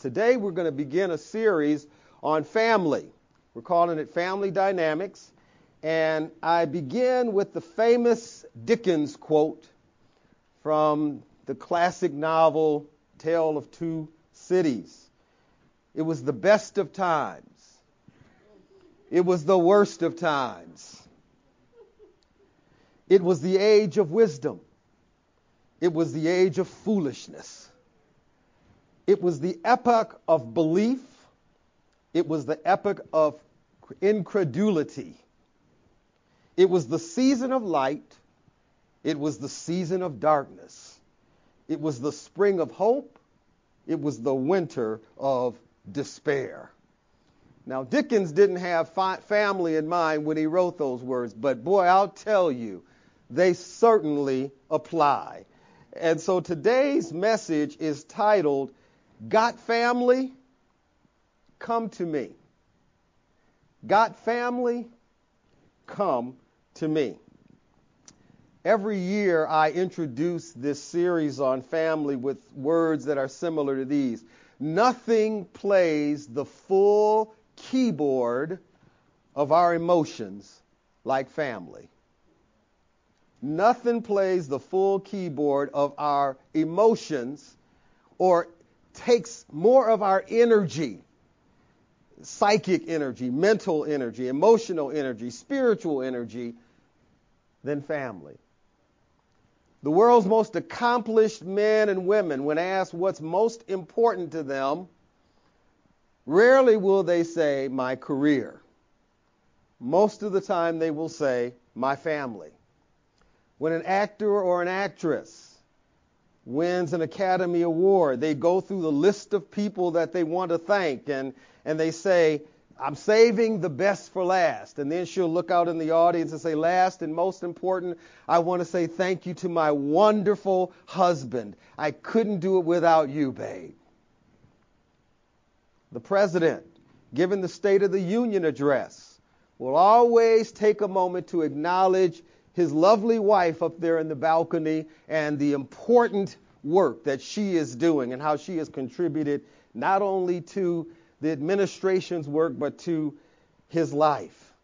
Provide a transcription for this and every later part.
Today we're going to begin a series on family. We're calling it Family Dynamics. And I begin with the famous Dickens quote from the classic novel Tale of Two Cities. It was the best of times. It was the worst of times. It was the age of wisdom. It was the age of foolishness. It was the epoch of belief. It was the epoch of incredulity. It was the season of light. It was the season of darkness. It was the spring of hope. It was the winter of despair. Now, Dickens didn't have family in mind when he wrote those words, but boy, I'll tell you, they certainly apply. And so today's message is titled, Got Family? Come to me. Got family? Come to me. Every year I introduce this series on family with words that are similar to these. Nothing plays the full keyboard of our emotions like family. Nothing plays the full keyboard of our emotions or takes more of our energy, psychic energy, mental energy, emotional energy, spiritual energy than family. The world's most accomplished men and women, when asked what's most important to them, rarely will they say, my career. Most of the time they will say, my family. When an actor or an actress wins an Academy Award, they go through the list of people that they want to thank, and they say, I'm saving the best for last. And then she'll look out in the audience and say, last and most important, I want to say thank you to my wonderful husband. I couldn't do it without you, babe. The president, given the State of the Union address, will always take a moment to acknowledge his lovely wife up there in the balcony and the important work that she is doing and how she has contributed not only to the administration's work but to his life.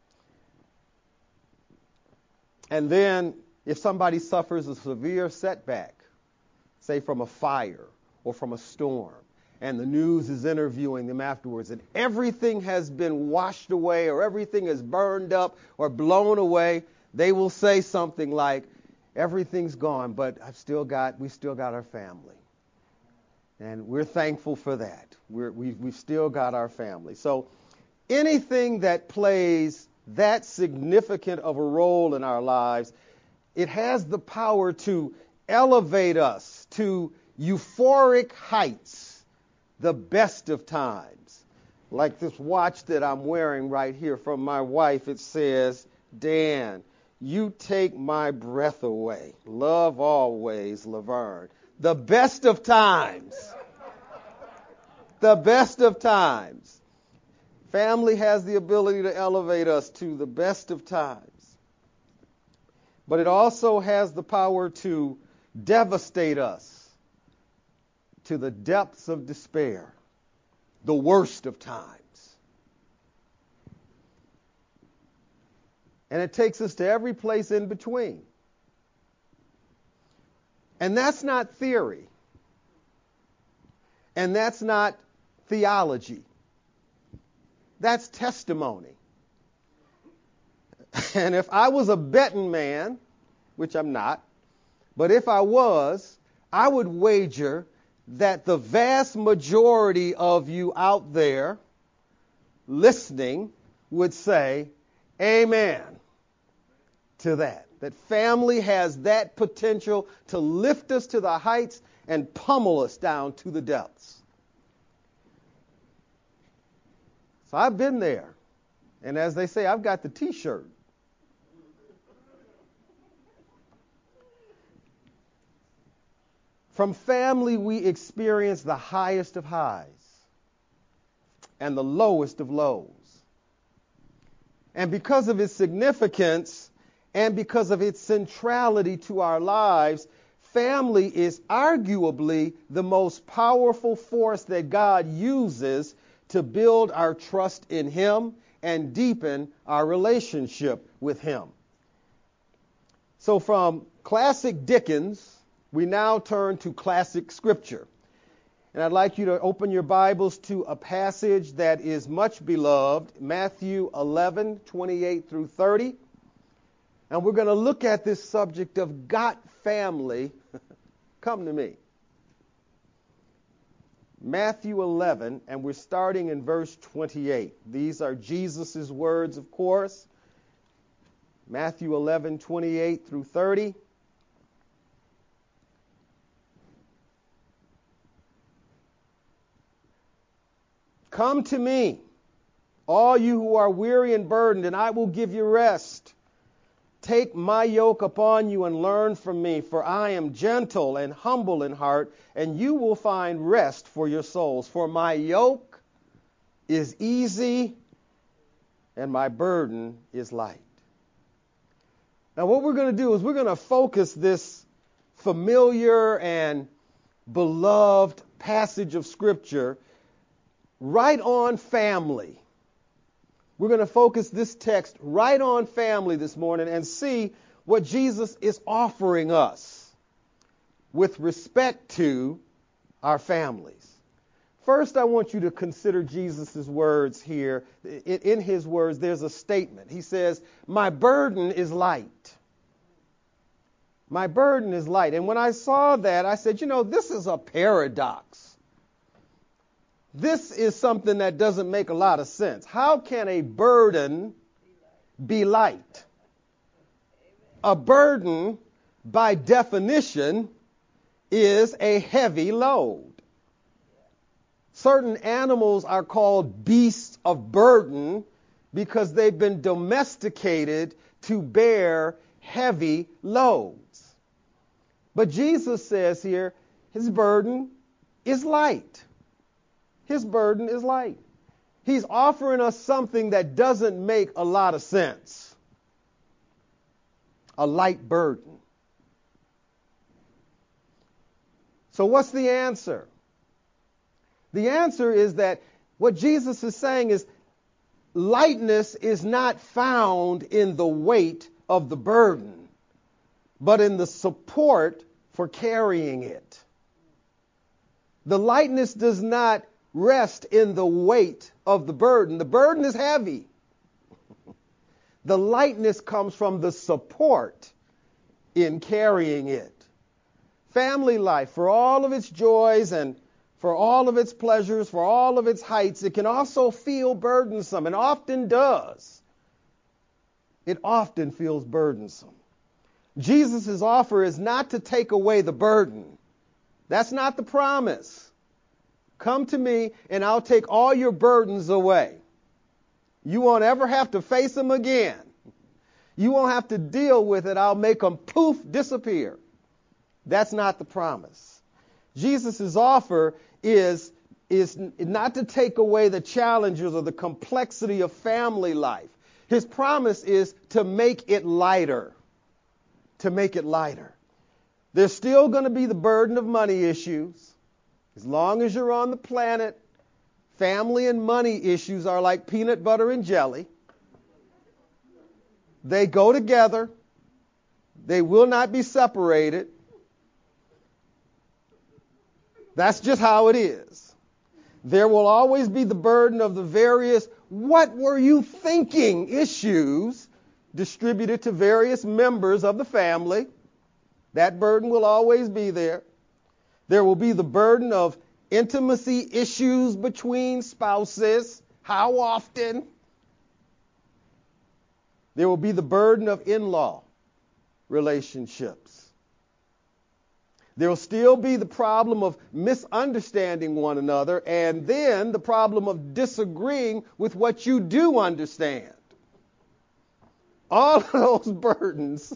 And then if somebody suffers a severe setback, say from a fire or from a storm, and the news is interviewing them afterwards, and everything has been washed away or everything is burned up or blown away, they will say something like, everything's gone, but we still got our family. And we're thankful for that. We've still got our family. So anything that plays that significant of a role in our lives, it has the power to elevate us to euphoric heights, the best of times. Like this watch that I'm wearing right here from my wife, it says, Dan, you take my breath away. Love always, Laverne. The best of times. The best of times. Family has the ability to elevate us to the best of times. But it also has the power to devastate us to the depths of despair, the worst of times. And it takes us to every place in between. And that's not theory. And that's not theology. That's testimony. And if I was a betting man, which I'm not, but if I was, I would wager that the vast majority of you out there listening would say, amen to that. That family has that potential to lift us to the heights and pummel us down to the depths. So I've been there. And as they say, I've got the t-shirt. From family, we experience the highest of highs and the lowest of lows. And because of its significance and because of its centrality to our lives, family is arguably the most powerful force that God uses to build our trust in Him and deepen our relationship with Him. So from classic Dickens, we now turn to classic Scripture. And I'd like you to open your Bibles to a passage that is much beloved, Matthew 11:28 through 30. And we're going to look at this subject of got family. Come to me. Matthew 11, and we're starting in verse 28. These are Jesus' words, of course. Matthew 11:28 through 30. Come to me, all you who are weary and burdened, and I will give you rest. Take my yoke upon you and learn from me, for I am gentle and humble in heart, and you will find rest for your souls. For my yoke is easy and my burden is light. Now what we're going to do is we're going to focus this familiar and beloved passage of Scripture right on family. We're going to focus this text right on family this morning and see what Jesus is offering us with respect to our families. First, I want you to consider Jesus' words here. In his words, there's a statement. He says, my burden is light. My burden is light. And when I saw that, I said, this is a paradox. This is something that doesn't make a lot of sense. How can a burden be light? A burden, by definition, is a heavy load. Certain animals are called beasts of burden because they've been domesticated to bear heavy loads. But Jesus says here, his burden is light. His burden is light. He's offering us something that doesn't make a lot of sense. A light burden. So what's the answer? The answer is that what Jesus is saying is lightness is not found in the weight of the burden, but in the support for carrying it. The lightness does not rest in the weight of the burden. The burden is heavy. The lightness comes from the support in carrying it. Family life, for all of its joys and for all of its pleasures, for all of its heights, it can also feel burdensome, and often does. It often feels burdensome. Jesus' offer is not to take away the burden. That's not the promise. Come to me and I'll take all your burdens away. You won't ever have to face them again. You won't have to deal with it. I'll make them poof, disappear. That's not the promise. Jesus' offer is not to take away the challenges or the complexity of family life. His promise is to make it lighter. To make it lighter. There's still going to be the burden of money issues. As long as you're on the planet, family and money issues are like peanut butter and jelly. They go together. They will not be separated. That's just how it is. There will always be the burden of the various "what were you thinking" issues distributed to various members of the family. That burden will always be there. There will be the burden of intimacy issues between spouses. How often? There will be the burden of in-law relationships. There will still be the problem of misunderstanding one another, and then the problem of disagreeing with what you do understand. All of those burdens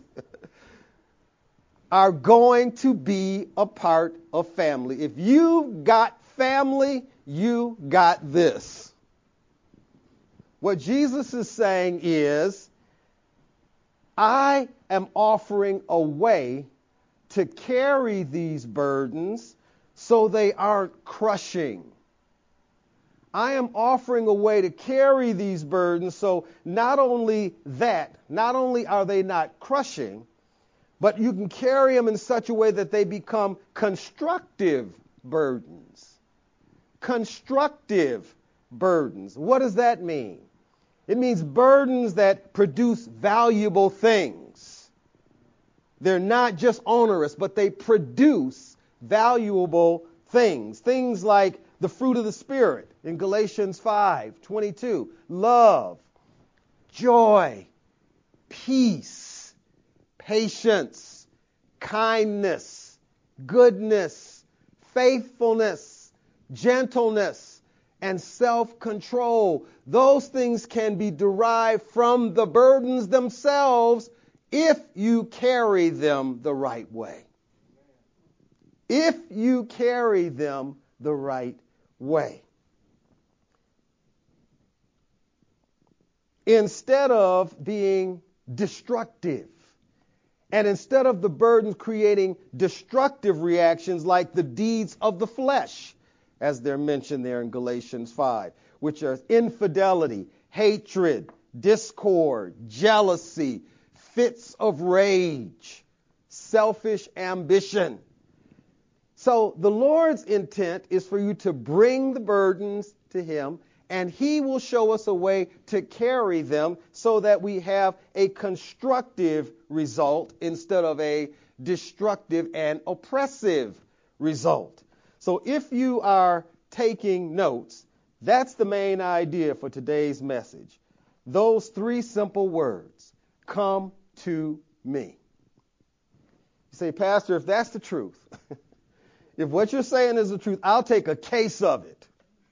are going to be a part of family. If you've got family, you got this. What Jesus is saying is, I am offering a way to carry these burdens so they aren't crushing. I am offering a way to carry these burdens so not only are they not crushing, but you can carry them in such a way that they become constructive burdens. Constructive burdens. What does that mean? It means burdens that produce valuable things. They're not just onerous, but they produce valuable things. Things like the fruit of the Spirit in Galatians 5:22. Love, joy, peace, patience, kindness, goodness, faithfulness, gentleness, and self-control. Those things can be derived from the burdens themselves if you carry them the right way. If you carry them the right way. Instead of being destructive, and instead of the burdens creating destructive reactions like the deeds of the flesh, as they're mentioned there in Galatians 5, which are infidelity, hatred, discord, jealousy, fits of rage, selfish ambition. So the Lord's intent is for you to bring the burdens to Him, and He will show us a way to carry them so that we have a constructive result instead of a destructive and oppressive result. So if you are taking notes, that's the main idea for today's message. Those three simple words: come to me. You say, Pastor, if that's the truth, if what you're saying is the truth, I'll take a case of it.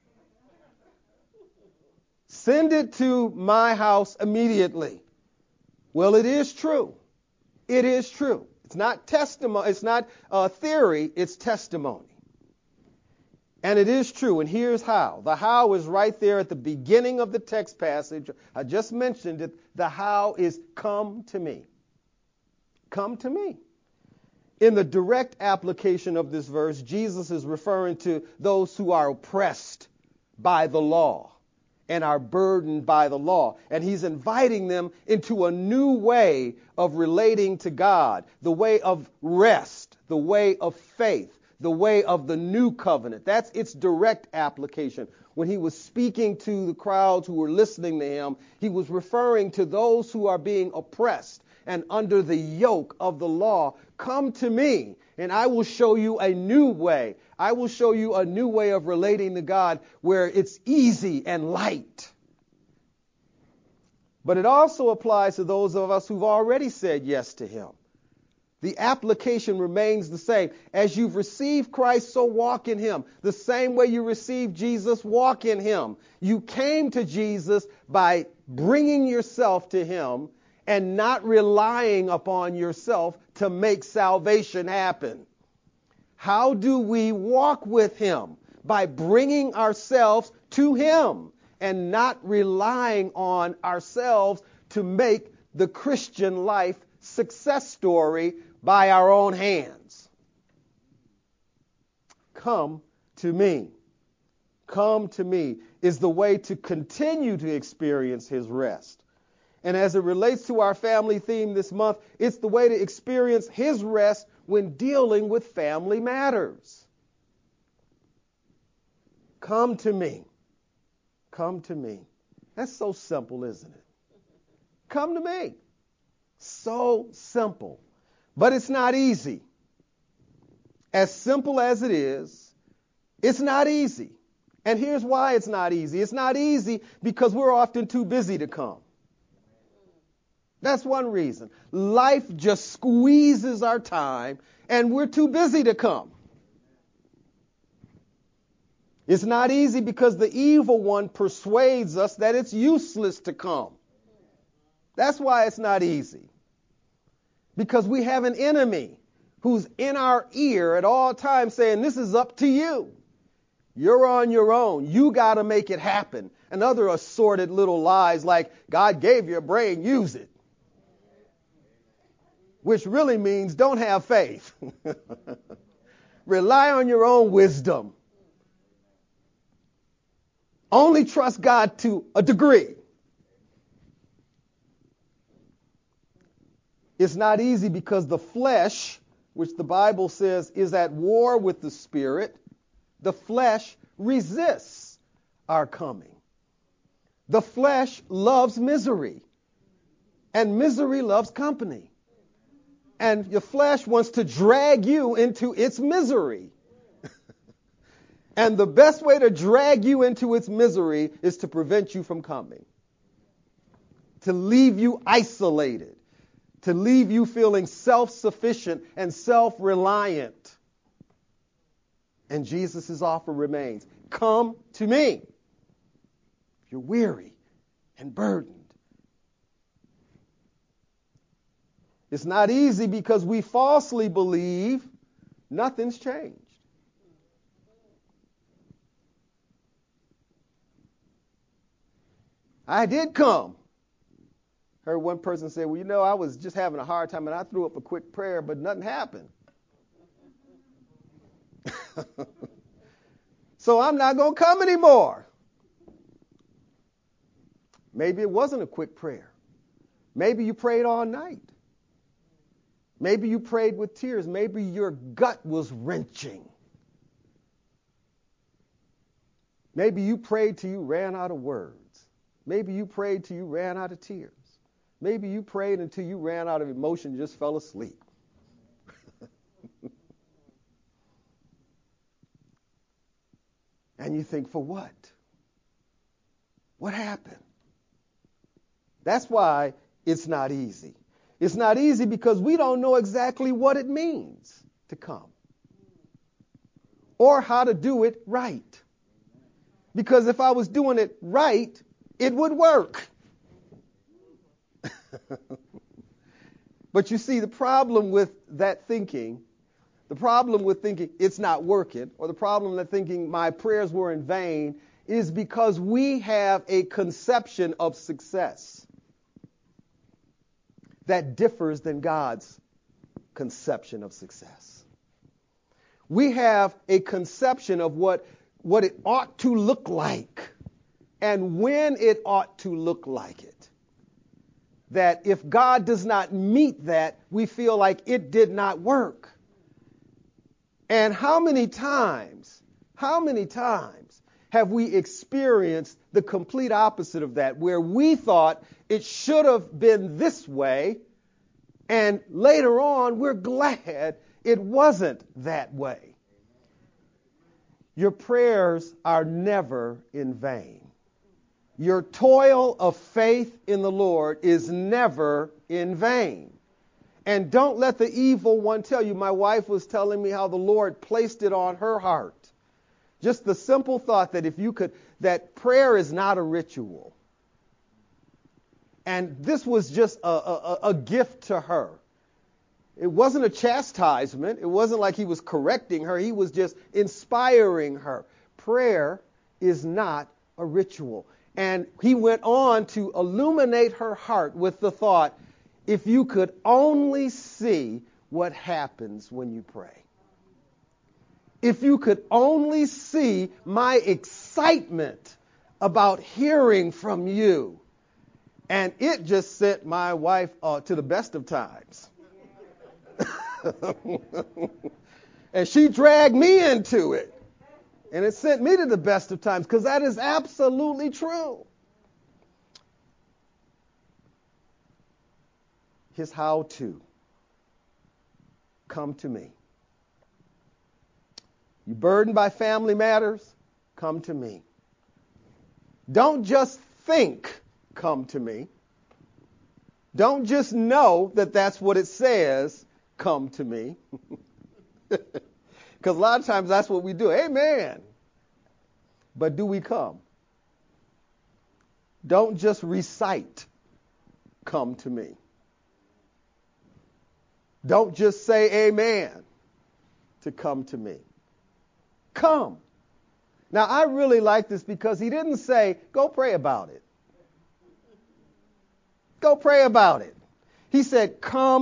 Send it to my house immediately. Well, it is true. It is true. It's not testimony. It's not theory. It's testimony. And it is true. And here's how. The how is right there at the beginning of the text passage. I just mentioned it. The how is come to me. Come to me. In the direct application of this verse, Jesus is referring to those who are oppressed by the law and are burdened by the law. And He's inviting them into a new way of relating to God, the way of rest, the way of faith, the way of the new covenant. That's its direct application. When He was speaking to the crowds who were listening to Him, He was referring to those who are being oppressed and under the yoke of the law. Come to me, and I will show you a new way. I will show you a new way of relating to God where it's easy and light. But it also applies to those of us who've already said yes to Him. The application remains the same. As you've received Christ, so walk in Him. The same way you received Jesus, walk in Him. You came to Jesus by bringing yourself to Him and not relying upon yourself to make salvation happen. How do we walk with Him? By bringing ourselves to Him and not relying on ourselves to make the Christian life success story by our own hands. Come to me. Come to me is the way to continue to experience His rest. And as it relates to our family theme this month, it's the way to experience His rest when dealing with family matters. Come to me. Come to me. That's so simple, isn't it? Come to me. So simple. But it's not easy. As simple as it is, it's not easy. And here's why it's not easy. It's not easy because we're often too busy to come. That's one reason. Life just squeezes our time, and we're too busy to come. It's not easy because the evil one persuades us that it's useless to come. That's why it's not easy. Because we have an enemy who's in our ear at all times saying, this is up to you. You're on your own. You got to make it happen. And other assorted little lies like, God gave you a brain, use it. which really means don't have faith. Rely on your own wisdom. Only trust God to a degree. It's not easy because the flesh, which the Bible says is at war with the Spirit, the flesh resists our coming. The flesh loves misery, and misery loves company. And your flesh wants to drag you into its misery. And the best way to drag you into its misery is to prevent you from coming, to leave you isolated, to leave you feeling self-sufficient and self-reliant. And Jesus' offer remains, come to me if you're weary and burdened. It's not easy because we falsely believe nothing's changed. I did come. Heard one person say, well, you know, I was just having a hard time and I threw up a quick prayer, but nothing happened. So I'm not going to come anymore. Maybe it wasn't a quick prayer. Maybe you prayed all night. Maybe you prayed with tears. Maybe your gut was wrenching. Maybe you prayed till you ran out of words. Maybe you prayed till you ran out of tears. Maybe you prayed until you ran out of emotion and just fell asleep. And you think, for what? What happened? That's why it's not easy. It's not easy because we don't know exactly what it means to come or how to do it right. Because if I was doing it right, it would work. But you see, the problem with that thinking, the problem with thinking it's not working, or the problem with thinking my prayers were in vain, is because we have a conception of success that differs than God's conception of success. We have a conception of what it ought to look like and when it ought to look like it. That if God does not meet that, we feel like it did not work. And how many times have we experienced the complete opposite of that, where we thought it should have been this way, and later on we're glad it wasn't that way? Your prayers are never in vain. Your toil of faith in the Lord is never in vain. And don't let the evil one tell you. My wife was telling me how the Lord placed it on her heart. Just the simple thought that that prayer is not a ritual. And this was just a gift to her. It wasn't a chastisement. It wasn't like he was correcting her. He was just inspiring her. Prayer is not a ritual. And he went on to illuminate her heart with the thought, if you could only see what happens when you pray. If you could only see my excitement about hearing from you. And it just sent my wife to the best of times. And she dragged me into it. And it sent me to the best of times, because that is absolutely true. His how-to. Come to me. You burdened by family matters? Come to me. Don't just think, come to me. Don't just know that that's what it says, come to me. Because a lot of times that's what we do. Amen. But do we come? Don't just recite, come to me. Don't just say amen to come to me. Come. Now, I really like this because he didn't say, go pray about it. Go pray about it. He said, come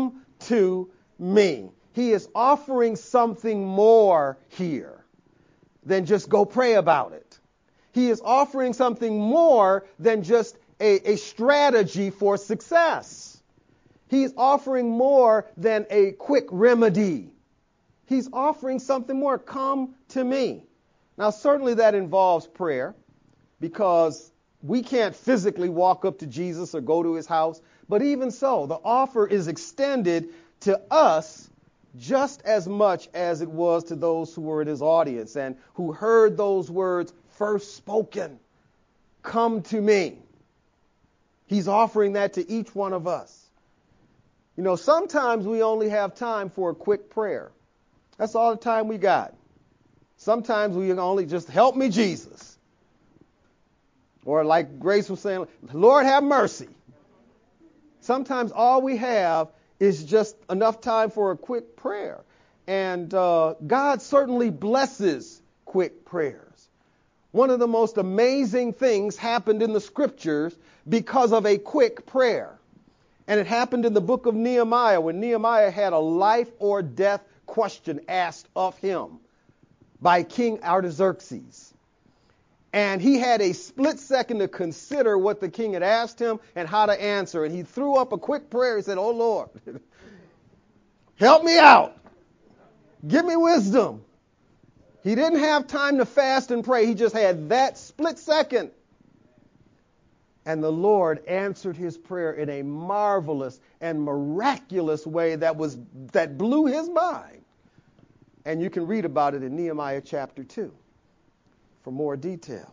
to me. He is offering something more here than just go pray about it. He is offering something more than just a strategy for success. He's offering more than a quick remedy. He's offering something more. Come to me. Now, certainly that involves prayer, because we can't physically walk up to Jesus or go to his house. But even so, the offer is extended to us just as much as it was to those who were in his audience and who heard those words first spoken. Come to me. He's offering that to each one of us. You know, sometimes we only have time for a quick prayer. That's all the time we got. Sometimes we only just help me, Jesus. Or like Grace was saying, Lord, have mercy. Sometimes all we have is just enough time for a quick prayer. And God certainly blesses quick prayers. One of the most amazing things happened in the scriptures because of a quick prayer. And it happened in the book of Nehemiah, when Nehemiah had a life or death question asked of him by King Artaxerxes. And he had a split second to consider what the king had asked him and how to answer. And he threw up a quick prayer. He said, "Oh, Lord, help me out. Give me wisdom." He didn't have time to fast and pray. He just had that split second. And the Lord answered his prayer in a marvelous and miraculous way that blew his mind. And you can read about it in Nehemiah chapter 2 for more details.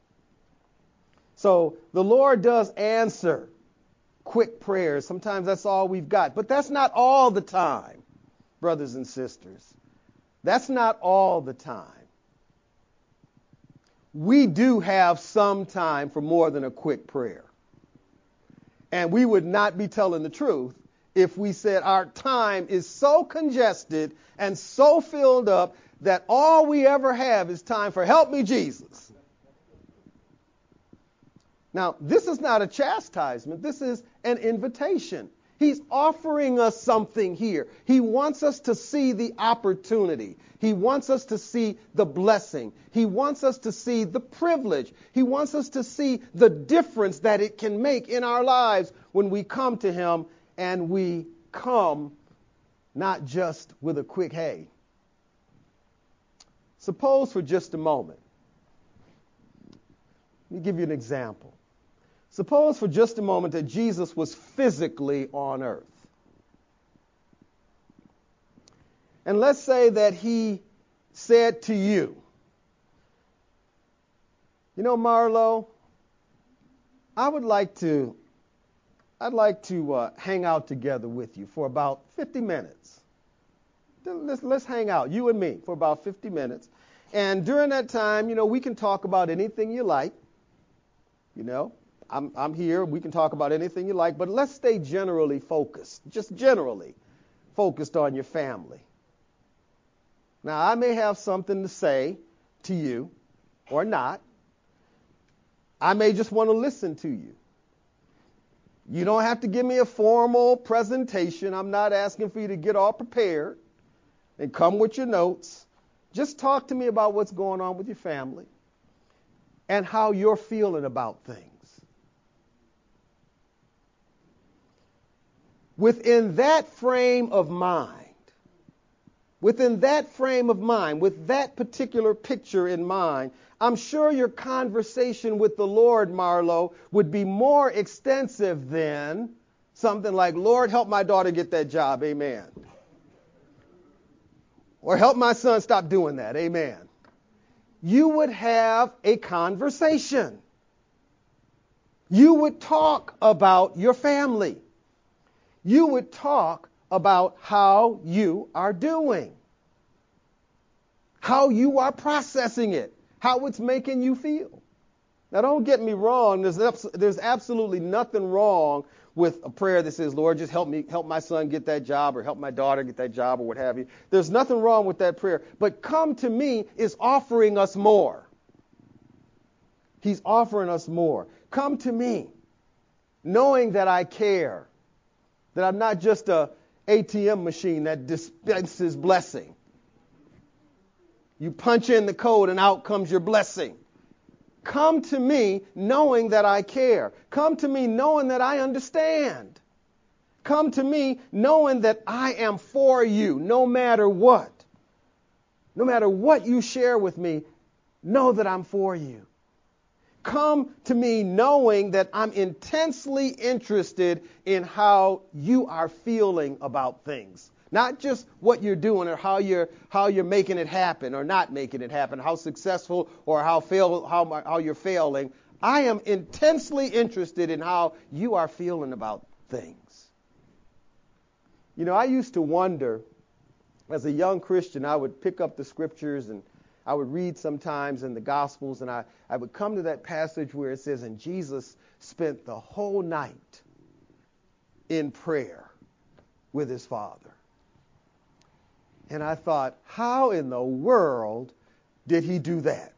So the Lord does answer quick prayers. Sometimes that's all we've got. But that's not all the time, brothers and sisters. That's not all the time. We do have some time for more than a quick prayer. And we would not be telling the truth if we said our time is so congested and so filled up that all we ever have is time for help me, Jesus. Now, this is not a chastisement. This is an invitation. He's offering us something here. He wants us to see the opportunity. He wants us to see the blessing. He wants us to see the privilege. He wants us to see the difference that it can make in our lives when we come to him, and we come not just with a quick hey. Suppose for just a moment, let me give you an example. Suppose for just a moment that Jesus was physically on earth. And let's say that he said to you, "You know, Marlo, I'd like to hang out together with you for about 50 minutes. Let's hang out, you and me, for about 50 minutes. And during that time, you know, we can talk about anything you like. You know, I'm here. We can talk about anything you like, but let's stay generally focused, just generally focused on your family. Now, I may have something to say to you or not. I may just want to listen to you. You don't have to give me a formal presentation. I'm not asking for you to get all prepared and come with your notes. Just talk to me about what's going on with your family and how you're feeling about things. Within that frame of mind, with that particular picture in mind, I'm sure your conversation with the Lord, Marlo, would be more extensive than something like, "Lord, help my daughter get that job, amen." Or "Help my son stop doing that, amen." You would have a conversation. You would talk about your family. You would talk about how you are doing, how you are processing it, how it's making you feel. Now, don't get me wrong. There's absolutely nothing wrong with a prayer that says, "Lord, just help my son get that job," or "Help my daughter get that job," or what have you. There's nothing wrong with that prayer. But "Come to me" is offering us more. He's offering us more. Come to me, knowing that I care, that I'm not just a ATM machine that dispenses blessing. You punch in the code and out comes your blessing. Come to me knowing that I care. Come to me knowing that I understand. Come to me knowing that I am for you no matter what. No matter what you share with me, know that I'm for you. Come to me knowing that I'm intensely interested in how you are feeling about things. Not just what you're doing or how you're making it happen or not making it happen, how successful or how you're failing. I am intensely interested in how you are feeling about things. You know, I used to wonder, as a young Christian, I would pick up the scriptures and I would read sometimes in the Gospels, and I would come to that passage where it says, and Jesus spent the whole night in prayer with his Father. And I thought, how in the world did he do that?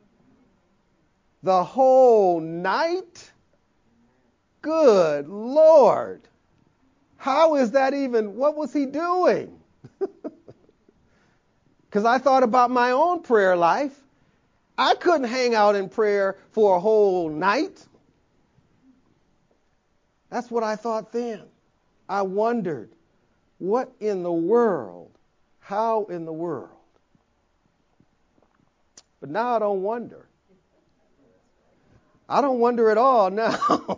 The whole night? Good Lord. How is that even, what was he doing? Because I thought about my own prayer life. I couldn't hang out in prayer for a whole night. That's what I thought then. I wondered, what in the world? How in the world? But now I don't wonder. I don't wonder at all now.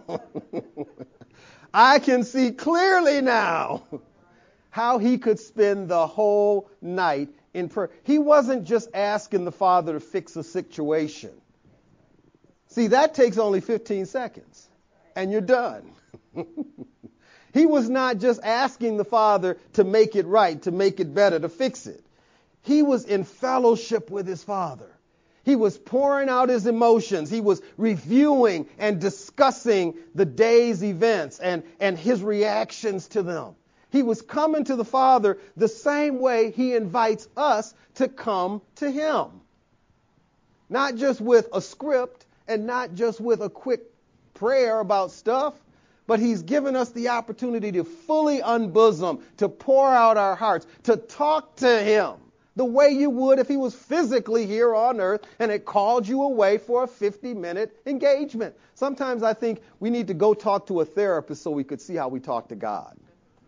I can see clearly now how he could spend the whole night in prayer. He wasn't just asking the Father to fix a situation. See, that takes only 15 seconds, and you're done. He was not just asking the Father to make it right, to make it better, to fix it. He was in fellowship with his Father. He was pouring out his emotions. He was reviewing and discussing the day's events and his reactions to them. He was coming to the Father the same way he invites us to come to him. Not just with a script and not just with a quick prayer about stuff, but he's given us the opportunity to fully unbosom, to pour out our hearts, to talk to him the way you would if he was physically here on earth and it called you away for a 50-minute engagement. Sometimes I think we need to go talk to a therapist so we could see how we talk to God.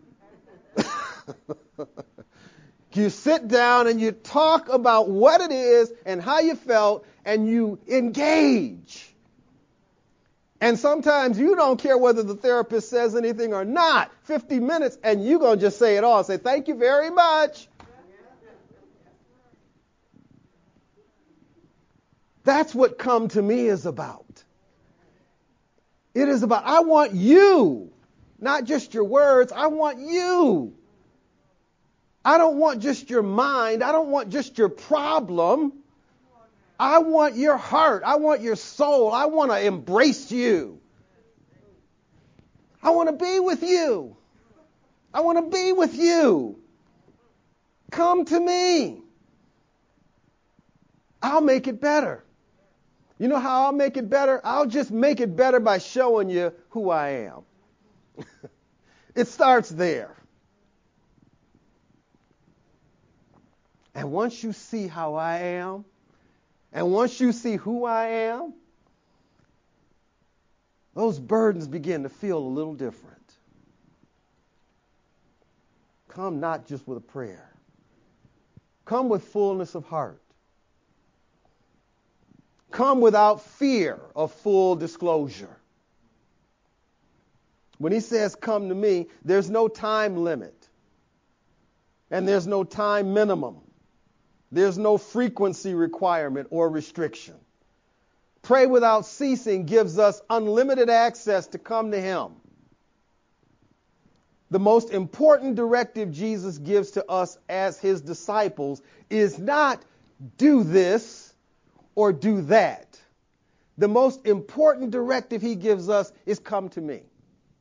You sit down and you talk about what it is and how you felt and you engage. And sometimes you don't care whether the therapist says anything or not. 50 minutes and you're going to just say it all. Say, thank you very much. That's what come to me is about. It is about, I want you, not just your words. I want you. I don't want just your mind. I don't want just your problem. I want your heart. I want your soul. I want to embrace you. I want to be with you. I want to be with you. Come to me. I'll make it better. You know how I'll make it better? I'll just make it better by showing you who I am. It starts there. And once you see how I am, and once you see who I am, those burdens begin to feel a little different. Come not just with a prayer. Come with fullness of heart. Come without fear of full disclosure. When he says, come to me, there's no time limit. And there's no time minimum. There's no frequency requirement or restriction. Pray without ceasing gives us unlimited access to come to him. The most important directive Jesus gives to us as his disciples is not do this or do that. The most important directive he gives us is come to me.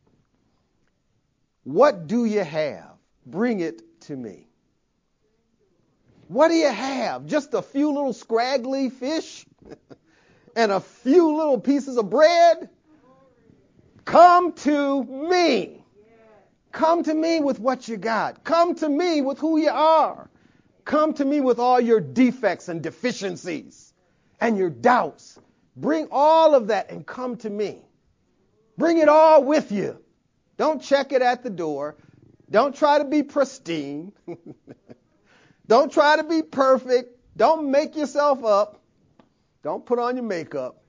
What do you have? Bring it to me. What do you have? Just a few little scraggly fish and a few little pieces of bread? Come to me. Come to me with what you got. Come to me with who you are. Come to me with all your defects and deficiencies and your doubts. Bring all of that and come to me. Bring it all with you. Don't check it at the door. Don't try to be pristine. Don't try to be perfect. Don't make yourself up. Don't put on your makeup.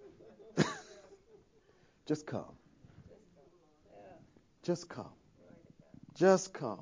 Just come. Just come. Just come.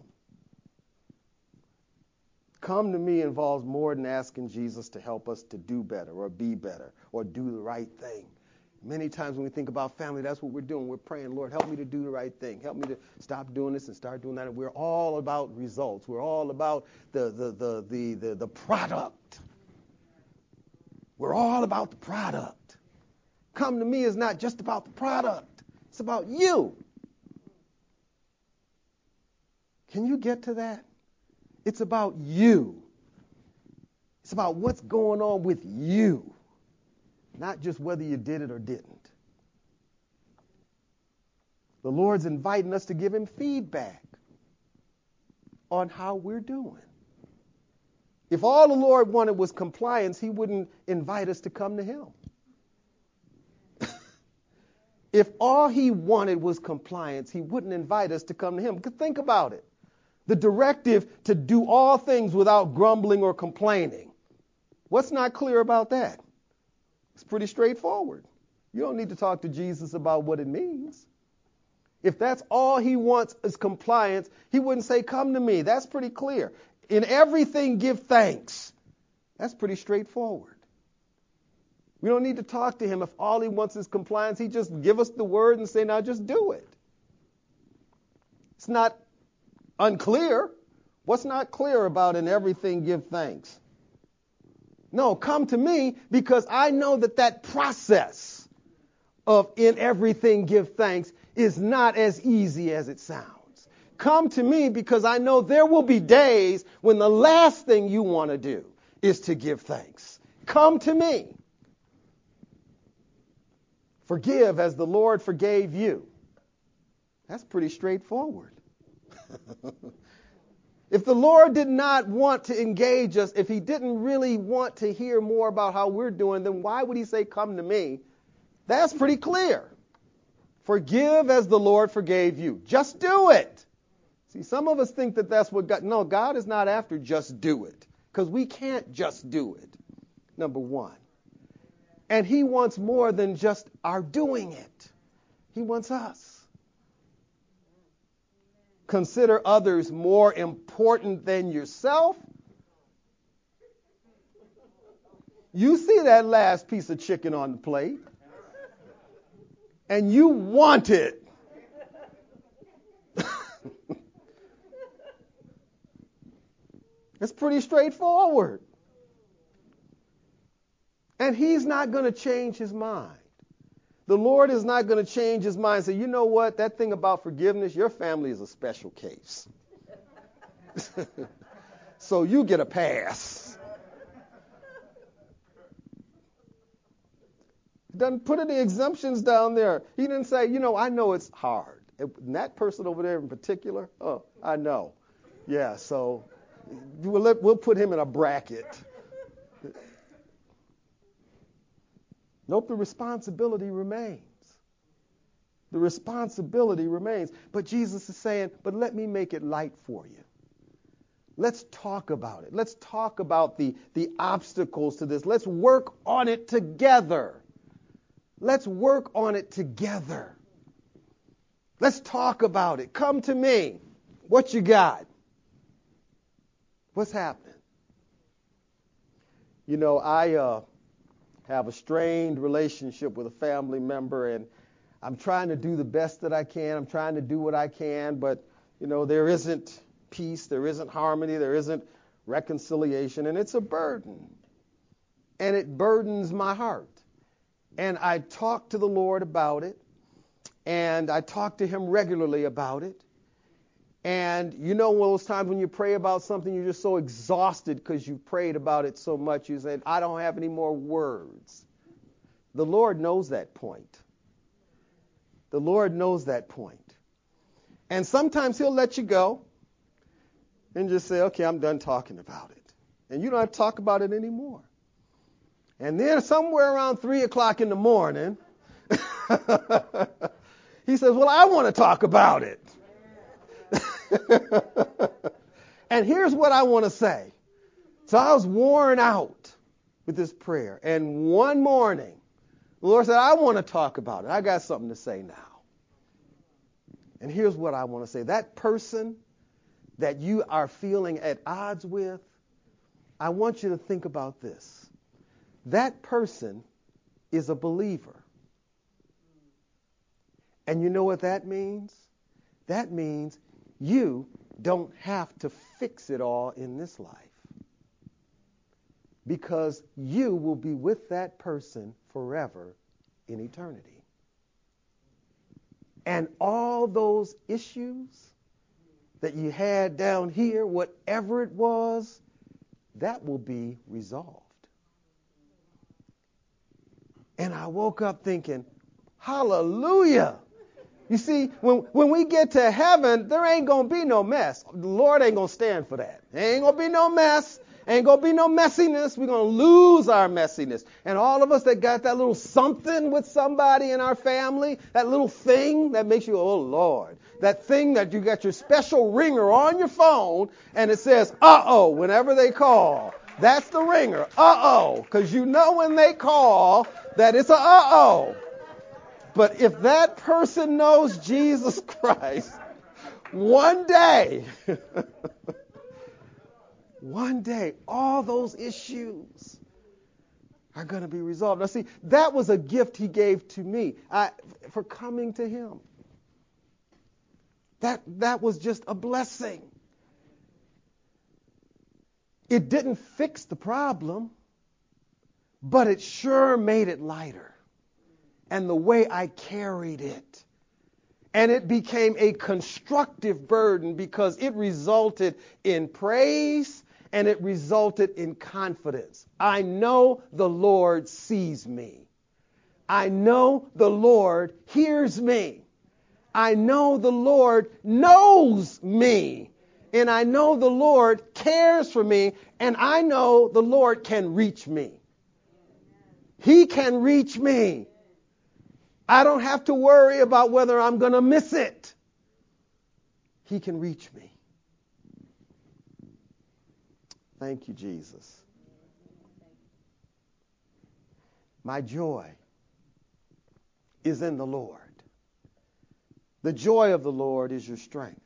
Come to me involves more than asking Jesus to help us to do better or be better or do the right thing. Many times when we think about family, that's what we're doing. We're praying, Lord, help me to do the right thing. Help me to stop doing this and start doing that. And we're all about results. We're all about the product. We're all about the product. Come to me is not just about the product. It's about you. Can you get to that? It's about you. It's about what's going on with you, not just whether you did it or didn't. The Lord's inviting us to give him feedback on how we're doing. If all the Lord wanted was compliance, he wouldn't invite us to come to him. If all he wanted was compliance, he wouldn't invite us to come to him. Think about it. The directive to do all things without grumbling or complaining. What's not clear about that? It's pretty straightforward. You don't need to talk to Jesus about what it means. If that's all he wants is compliance, he wouldn't say, come to me. That's pretty clear. In everything, give thanks. That's pretty straightforward. We don't need to talk to him if all he wants is compliance. He just give us the word and say, now just do it. It's not unclear. What's not clear about in everything give thanks? No, come to me because I know that process of in everything give thanks is not as easy as it sounds. Come to me because I know there will be days when the last thing you want to do is to give thanks. Come to me. Forgive as the Lord forgave you. That's pretty straightforward. If the Lord did not want to engage us, if he didn't really want to hear more about how we're doing, then why would he say, come to me? That's pretty clear. Forgive as the Lord forgave you. Just do it. See, some of us think that that's what God... No, God is not after just do it, because we can't just do it, number one. And he wants more than just our doing it. He wants us. Consider others more important than yourself. You see that last piece of chicken on the plate, and you want it. It's pretty straightforward. And he's not going to change his mind. The Lord is not going to change his mind and say, you know what, that thing about forgiveness, your family is a special case. So you get a pass. He doesn't put any exemptions down there. He didn't say, I know it's hard. And that person over there in particular, oh, I know. Yeah, so we'll put him in a bracket. Nope, the responsibility remains. The responsibility remains. But Jesus is saying, but let me make it light for you. Let's talk about it. Let's talk about the obstacles to this. Let's work on it together. Let's work on it together. Let's talk about it. Come to me. What you got? What's happening? I have a strained relationship with a family member, and I'm trying to do the best that I can. I'm trying to do what I can, but, there isn't peace, there isn't harmony, there isn't reconciliation, and it's a burden. And it burdens my heart. And I talk to the Lord about it, and I talk to him regularly about it. And one of those times when you pray about something, you're just so exhausted because you've prayed about it so much, you say, I don't have any more words. The Lord knows that point. The Lord knows that point. And sometimes he'll let you go and just say, okay, I'm done talking about it. And you don't have to talk about it anymore. And then somewhere around 3 o'clock in the morning, he says, well, I want to talk about it. And here's what I want to say. So I was worn out with this prayer. And one morning, the Lord said, I want to talk about it. I got something to say now. And here's what I want to say. That person that you are feeling at odds with, I want you to think about this. That person is a believer. And you know what that means? That means you don't have to fix it all in this life. Because you will be with that person forever in eternity. And all those issues that you had down here, whatever it was, that will be resolved. And I woke up thinking, hallelujah. You see, when we get to heaven, there ain't going to be no mess. The Lord ain't going to stand for that. There ain't going to be no mess. Ain't going to be no messiness. We're going to lose our messiness. And all of us that got that little something with somebody in our family, that little thing that makes you, oh, Lord. That thing that you got your special ringer on your phone, and it says, uh-oh, whenever they call. That's the ringer, uh-oh. Because you know when they call that it's a uh-oh. But if that person knows Jesus Christ, one day, all those issues are going to be resolved. Now, see, that was a gift he gave to me for coming to him. That was just a blessing. It didn't fix the problem, but it sure made it lighter. And the way I carried it. And it became a constructive burden because it resulted in praise and it resulted in confidence. I know the Lord sees me. I know the Lord hears me. I know the Lord knows me. And I know the Lord cares for me. And I know the Lord can reach me. He can reach me. I don't have to worry about whether I'm going to miss it. He can reach me. Thank you, Jesus. My joy is in the Lord. The joy of the Lord is your strength.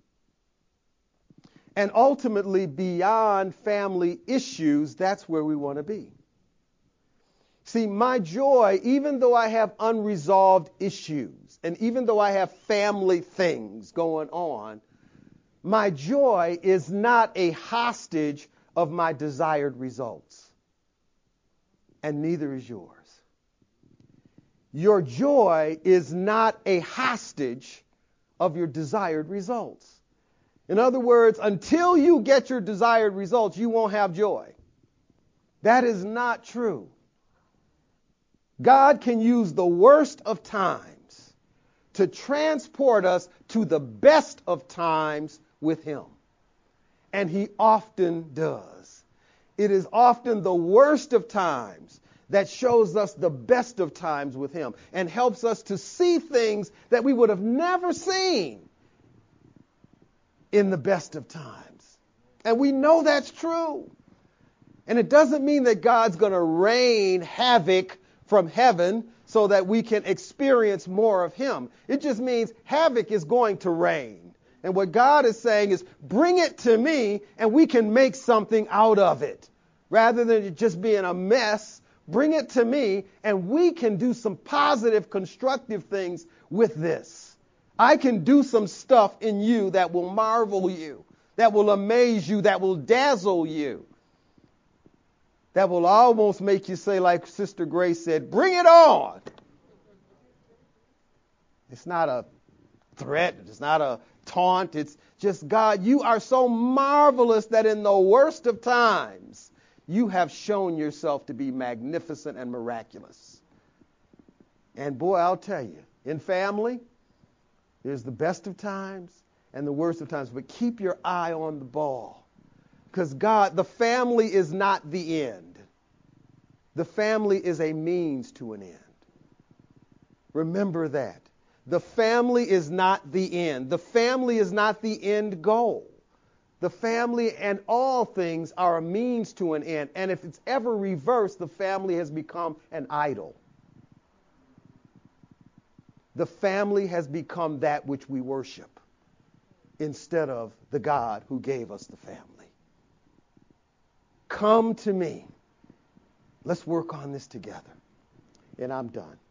And ultimately, beyond family issues, that's where we want to be. See, my joy, even though I have unresolved issues, and even though I have family things going on, my joy is not a hostage of my desired results. And neither is yours. Your joy is not a hostage of your desired results. In other words, until you get your desired results, you won't have joy. That is not true. God can use the worst of times to transport us to the best of times with Him. And He often does. It is often the worst of times that shows us the best of times with Him and helps us to see things that we would have never seen in the best of times. And we know that's true. And it doesn't mean that God's going to rain havoc from heaven so that we can experience more of Him. It just means havoc is going to reign. And what God is saying is, bring it to me and we can make something out of it. Rather than it just being a mess, bring it to me and we can do some positive, constructive things with this. I can do some stuff in you that will marvel you, that will amaze you, that will dazzle you. That will almost make you say, like Sister Grace said, bring it on. It's not a threat. It's not a taunt. It's just, God, you are so marvelous that in the worst of times, you have shown yourself to be magnificent and miraculous. And boy, I'll tell you, in family, There's the best of times and the worst of times, but keep your eye on the ball. Because the family is not the end. The family is a means to an end. Remember that. The family is not the end. The family is not the end goal. The family and all things are a means to an end. And if it's ever reversed, the family has become an idol. The family has become that which we worship instead of the God who gave us the family. Come to me. Let's work on this together. And I'm done.